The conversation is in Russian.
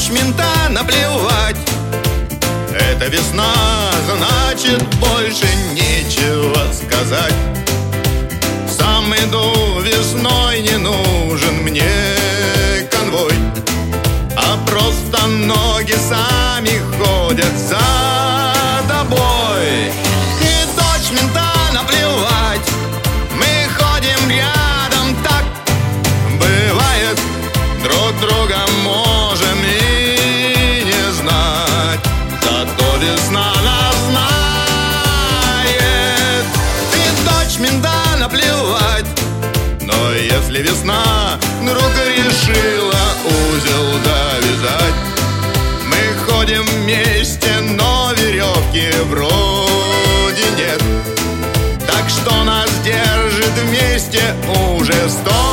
мента наплевать. Это весна, значит больше нечего сказать. Сам иду весной, не нужен мне конвой, а просто ноги сами ходят за тобой. И дочь мента наплевать, мы ходим рядом так. Бывает, друг друга можем и не знать, зато весна нас знает. И дочь мента наплевать, но если весна вдруг решила узел довязать, мы ходим вместе, но веревки вроде нет. Так что нас держит вместе уже 100